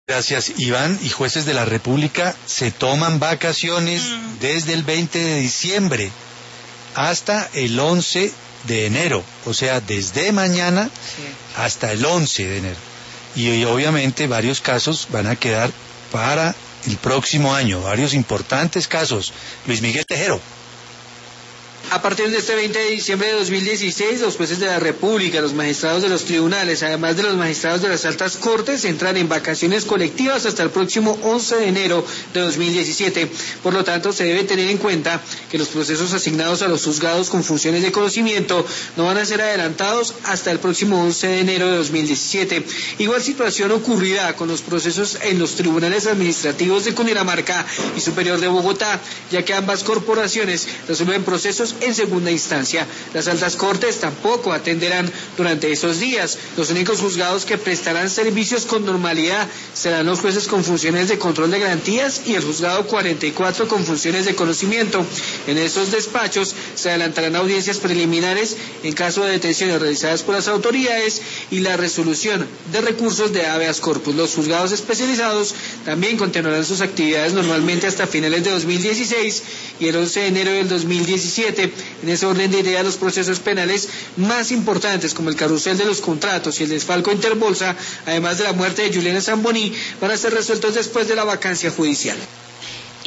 Gracias, Iván. Y jueces de la República se toman vacaciones desde el 20 de diciembre hasta el 11 de enero, o sea, desde mañana hasta el 11 de enero. Y obviamente varios casos van a quedar para el próximo año, varios importantes casos. Luis Miguel Tejero. A partir de este 20 de diciembre de 2016, los jueces de la República, los magistrados de los tribunales, además de los magistrados de las altas cortes, entran en vacaciones colectivas hasta el próximo 11 de enero de 2017. Por lo tanto, se debe tener en cuenta que los procesos asignados a los juzgados con funciones de conocimiento no van a ser adelantados hasta el próximo 11 de enero de 2017. Igual situación ocurrirá con los procesos en los tribunales administrativos de Cundinamarca y Superior de Bogotá, ya que ambas corporaciones resuelven procesos en segunda instancia. Las altas cortes tampoco atenderán durante esos días. Los únicos juzgados que prestarán servicios con normalidad serán los jueces con funciones de control de garantías y el juzgado 44 con funciones de conocimiento. En esos despachos se adelantarán audiencias preliminares en caso de detenciones realizadas por las autoridades y la resolución de recursos de habeas corpus. Los juzgados especializados también continuarán sus actividades normalmente hasta finales de 2016 y el 11 de enero del 2017. En ese orden de ideas, los procesos penales más importantes, como el carrusel de los contratos y el desfalco Interbolsa, además de la muerte de Juliana Zamboni, van a ser resueltos después de la vacancia judicial.